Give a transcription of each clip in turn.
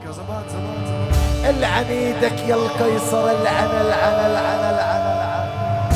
يا زمان زمان زمان. العن ايدك يا القيصر، العن العن العن العن العن.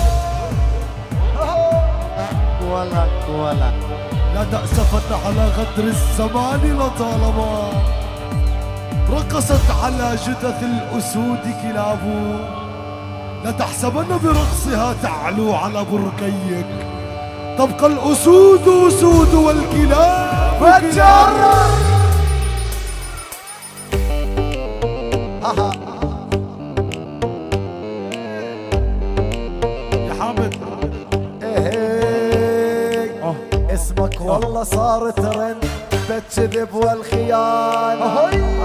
ولا لا تأسفن على غدر الزمان لطالما رقصت على جثث الأسود كلاب. لا تحسبن برقصها تعلو على بركيك، تبقى الأسود أسود والكلاب كلاب. يا حامد اسمك والله صار ترند بالكذب والخيانة.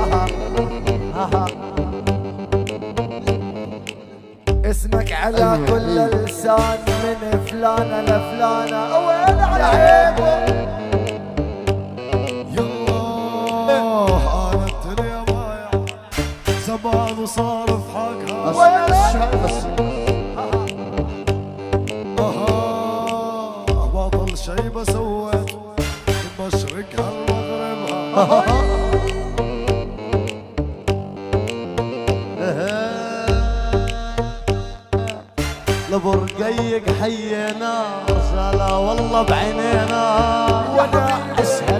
اسمك على كل لسان من فلانة لفلانة. وين على عيبه يالله انا ترى يا بايع زمان وصار في حقها. ما ضل شي بسويت المشرق هالمغرب. لبرقيق حينا رجالة والله بعينينا وانا اشهد.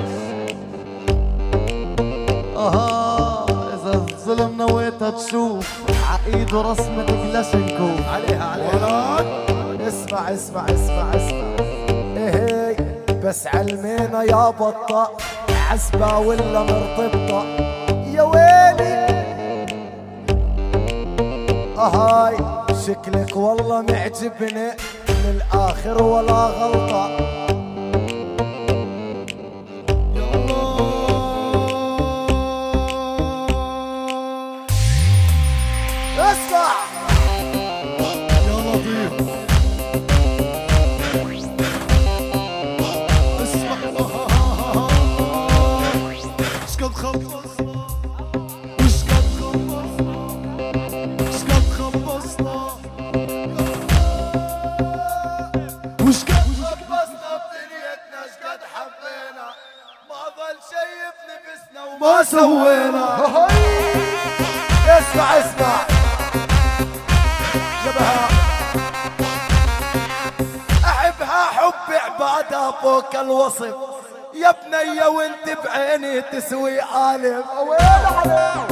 اذا الظلم نويتها تشوف عقيد ورسمة كلاشنكوف. عليها اسمع اسمع اسمع اسمع. بس علمينا يا بطة عزبة ولا مرتبطة. يا ويلي هاي شكلك والله معجبني من الآخر ولا غلطة. اسمع يا لطيف اسمع شقد خلصنا وشقد خلصنا شقد خلصنا وشقد خلصنا بدنيتنا شقد حبينا ما ظل شي بنفسنا وما سوينا. اسمع اسمع جبهة احبها حب عبادة فوق الوصف يا بنية وانت بعيني تسوي عالم. وين عليك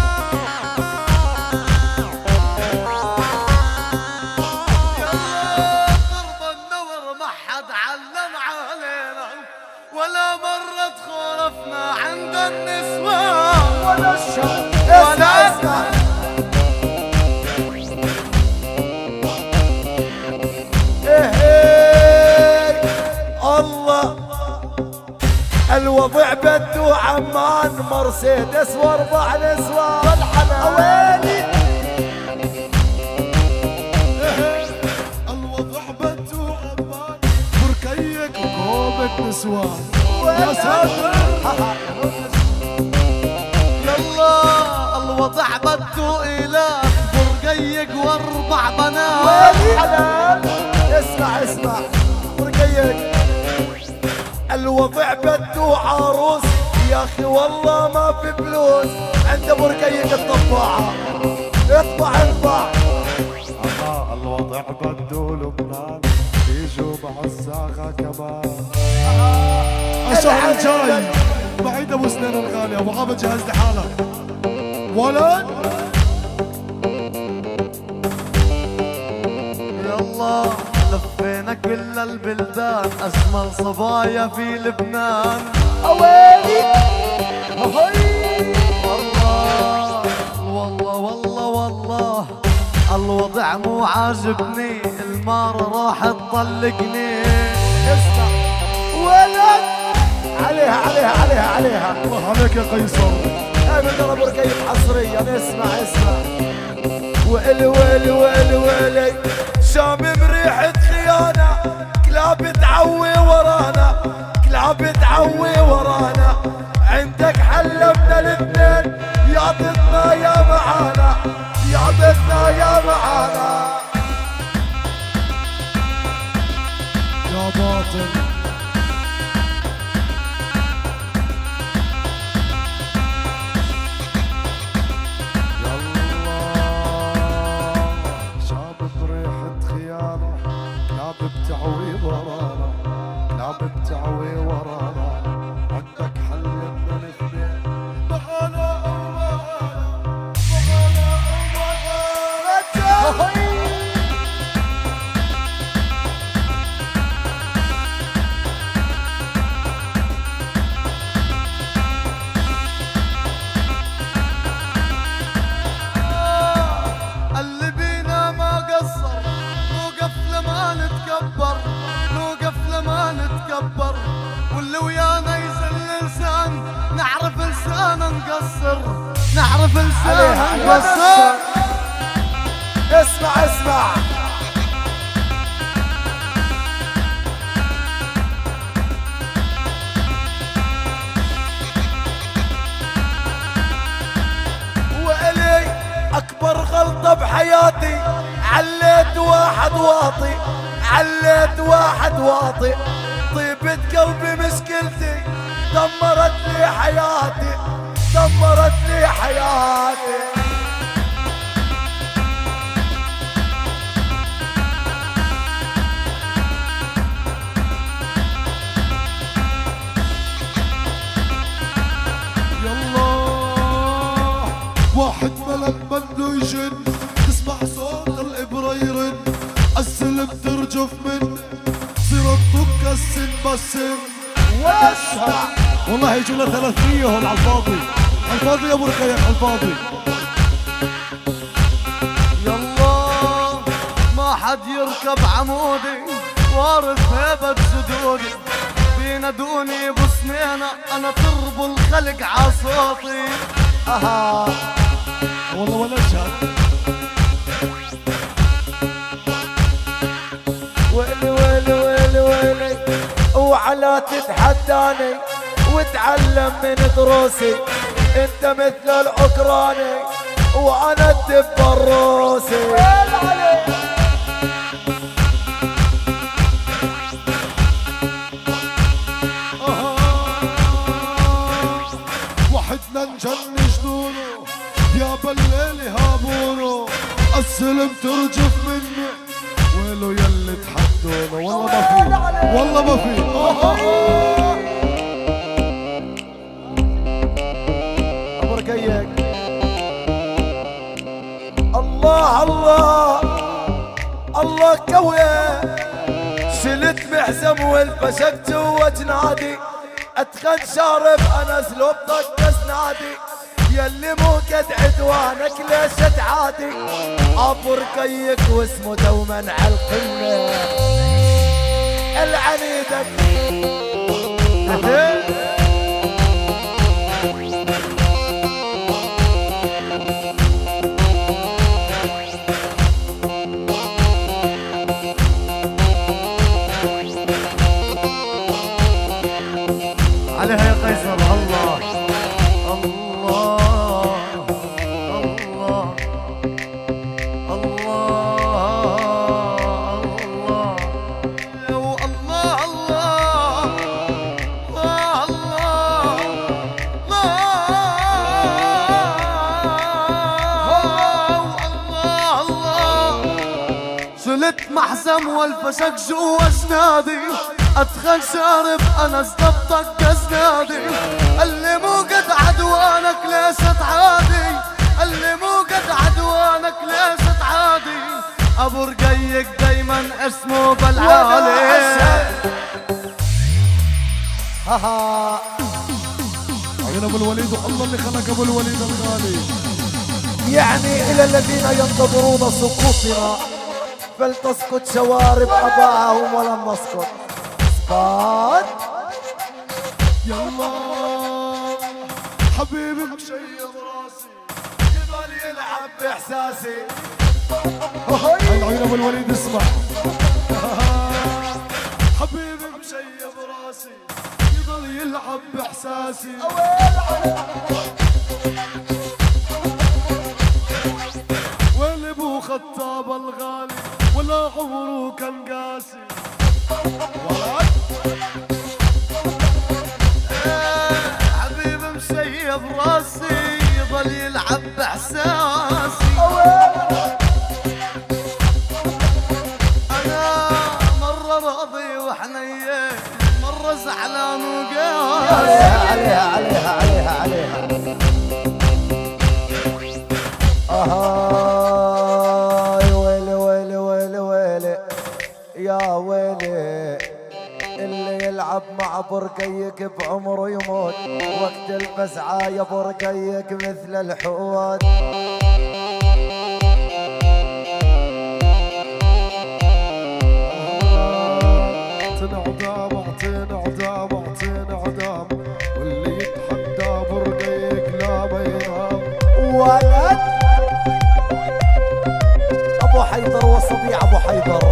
ضرب النور ما حد علم علينا ولا مرة تخالفنا عند النسوان ولا الشر. اسمع اسمع الله الوضع بده عمان مرسيدس واربع نسوان. ويلي الوضع بده عمان بركيك وكوبة نسوان. يا ساتر يلا الوضع بده إله برقيق واربع بنات. اسمع اسمع برقيق الوضع بده عروس يا اخي والله ما في فلوس عند برقيق الطباعة. اطبع اطبع. الوضع بده لبنان يجوا مع الزاغة كمان. الشهر الجاي بعيد ابو سنين الغالي ابو عابد جهز لي حالك ولد. يلا لفينا كل البلدان أجمل صبايا في لبنان. اويلي والله والله والله الوضع مو عاجبني المارة راح تطلقني. اسمع ولد عليها عليها عليها عليها. الله عليك يا قيصر. هاي بدنا برقيق حصريا. اسمع اسمع ويلي ويلي ويلي ويلي شامم ريحة خيانة كلاب تعوي ورانا كلاب تعوي ورانا. عندك حلمنا الاثنين يا ضدنا يا معانا يا ضدنا يا معانا. يا باطل ورانا كلاب بتعوي ورانا عندك حل بدنا نخبي معانا اللي بينا ما قصر نوقف لما نتكبر نوقف لما نتكبر واللي ويانا يزل لسان نعرف لسانا نقصر نعرف لسانا نقصر اسمع اسمع وإلي أكبر غلطة بحياتي عليت واحد واطي عليت واحد واطي طيبة قلبي مشكلتي دمرت لي حياتي دمرت لي حياتي واحد ملك بده يجن تسمع صوت الإبرة يرن السلم ترجف من سيرتك كالسن بسم واسمع والله يجوا لنا 300 هون على الفاضي على الفاضي يا ابو رقيق على الفاضي يلا ما حد يركب عمودي وارث هيبة جدودي بينادوني بسنينة انا ترب الخلق عصوتي اها والله ولا اشهد ويلي ويلي ويلي ويلي وعلى تتحداني وتعلم من دروسي انت مثل العكراني وانا الدب الروسي وحدنا نجن جنونه يا بالليل هابونه السلم ترجف منه ويلو يلي تحدونه والله ما في والله ما في ابو رقيق الله الله الله كوي شلت محزم والفشك جوا جنادي اتخن شارب انا اسلوب طقس نادي يلي مو قد عدوانك ليش تعادي ابو رقيق واسمه دوما على القمه العنيدك عليها يا قيصر الله الله الله الله الله شلت محزم والفشك جوا جنادي اتخن شارب انا ازدبطك كزنادي اللي مو قد عدوانك ليش تعادي اللي مو قد عدوانك ليش تعادي ابو رقيق دايما اسمه بالعالي هاها عين ابو الوليد والله اللي خلق ابو الوليد الغالي يعني الى الذين ينتظرون سقوطنا فلتسقط شوارب ابائهم ولن نسقط اسقاط يلا حبيبي مشيب راسي يضل يلعب باحساسي عين ابو الوليد اسمع حبيبي مشيب راسي يضل يلعب باحساسي وين ابو خطاب الغالي ولا عمره كان قاسي حبيبي مشيب راسي يضل يلعب باحساسي انا مرة راضي عليها عليها عليها عليها. ويلي ويلي ويلي ويلي يا ويلي، اللي يلعب مع برقيك بعمره يموت، وقت الفزعة يا برقيك مثل الحوت. اعطينا عدام اعطينا عدام اعطينا عدام، واللي يتحدى برقيك لا ما ينام. ولد ابو حيدر والصبيع ابو حيدر.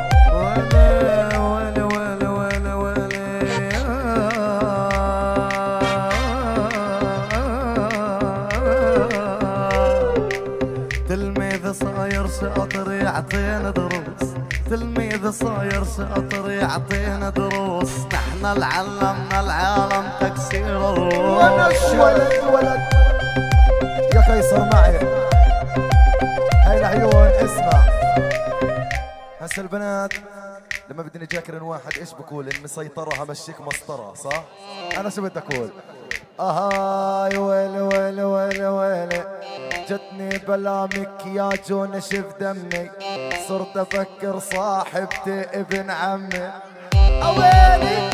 تلميذ صاير شاطر يعطينا دروس، تلميذ صاير شاطر يعطينا دروس، نحن اللي علمنا العالم تكسير الروس. ولد يا قيصر معي هاي العيون. اسمع هسه البنات لما بدي اجاكرن واحد ايش بقول؟ ان مسيطرة همشيك مسطرة، صح؟ انا شو بدي اقول؟ اهاي ويلي ويلي ويلي ويلي، جتني بلا مكياج ونشف دمي، صرت افكر صاحبتي ابن عمي. اويلي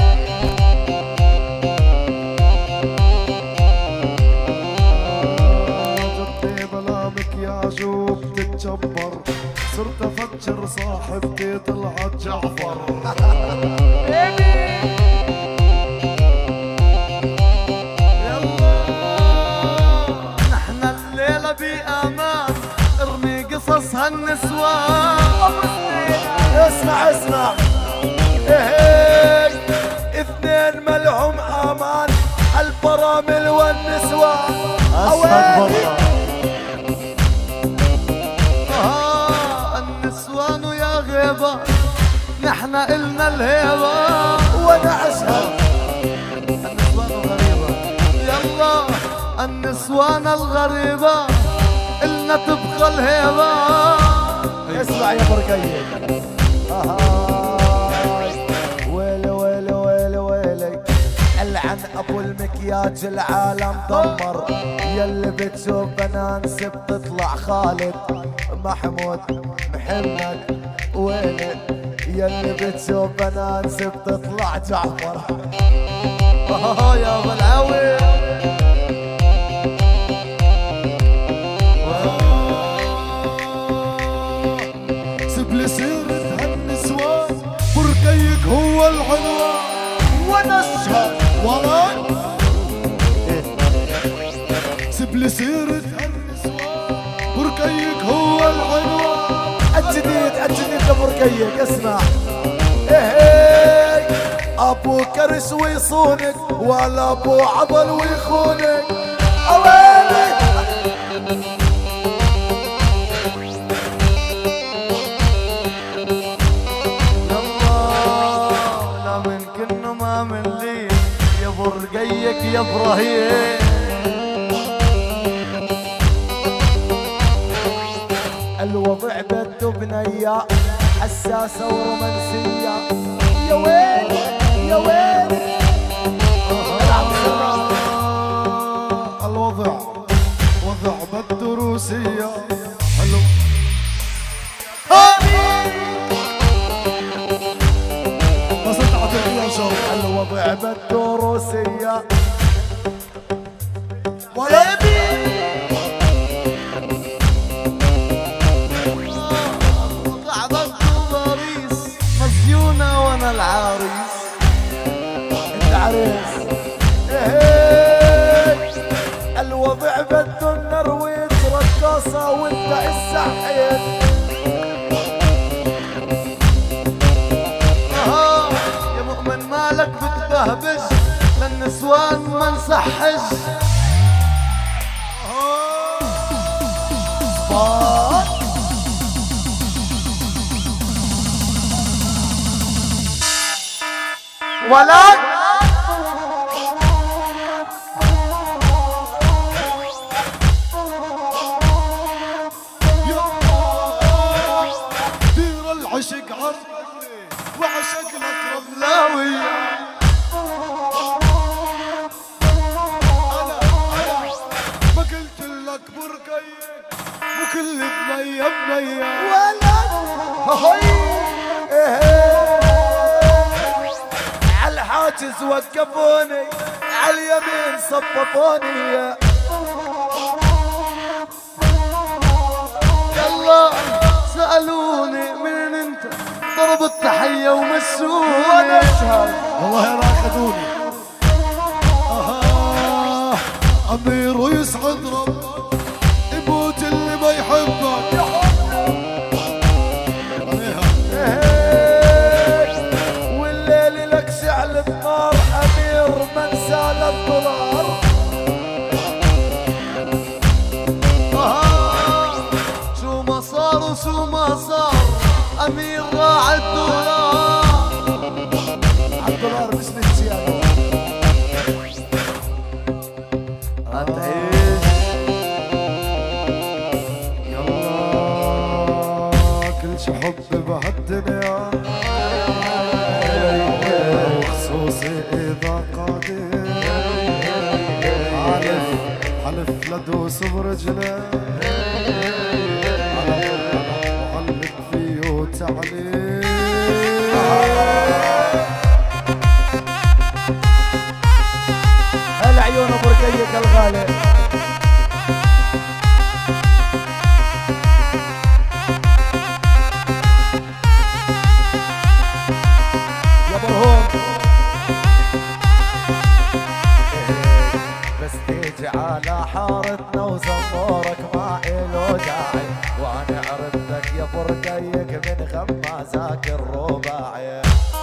جتني بلا مكياج وبتتجبر، صرت افكر صاحبتي طلعت جعفر. بأمان ارمي قصص هالنسوان. اسمع اسمع ايه اثنين ملهم امان، البرامل والنسوان. استغفر النسوان يا غيبة، نحن إلنا الهيبة وانا اشهد. النسوان غريبة، يلا النسوان الغريبة إلنا تبقى الهيبة. اسمع يا برقية. ويلي ويلي ويلي ويلي، العن ابو المكياج العالم دمر، يلي بتشوف بنانس بتطلع خالد محمود محمد. ويلي يلي بتشوف بنانس بتطلع جعفر. يا ابو العوي سبلي سيرة هالنسوان، برقيك هو العنوان. وانا اشهد والله سبلي سيرة هالنسوان، برقيك هو العنوان. الجديد الجديد لبرقيك. اسمع ايه ابو كرش ويصونك، ولا ابو عضل ويخونك. اويلي لا من كنه ما من لي يا برقيك يا ابراهيم. الوضع بده بنية حساسة ورومانسية. يا ويلي يا ويلي الوضع وضع بالدروسية حلو. بس انت عطيني يا شر. الوضع بده روسية. مزيونة وانا العريس. انت عريس. الوضع بده النرويج رقاصة وانت السحيد. يا مؤمن مالك بتبهبج، للنسوان ما نصحج. ولد دير العشق عرضي وعشق لك رملاوي. لك برقيك مو كل بنية بنية ولد عالحاجز وقفوني عاليمين صففوني يلا سألوني من انت ضرب التحية ومشوني وانا اشهد والله راقدوني أمير ويسعد ربك يموت اللي ما يحبك والليل لك شعل بنار امير من سال الضرار شو ما صار وشو ما صار امير راعي الدولار عالدولار مش نسيانه هتعيش يلا كل شي حب بهالدنيا وخصوصي إذا قادر حلف لدوس برجله وعلق فيه وتعليق هلا عيون ابو رقيق الغالي يا برهوم بس تيجي على حارتنا وزمورك ما إله داعي وانا عرفتك يا ابو رقيق من غمازك الرباعي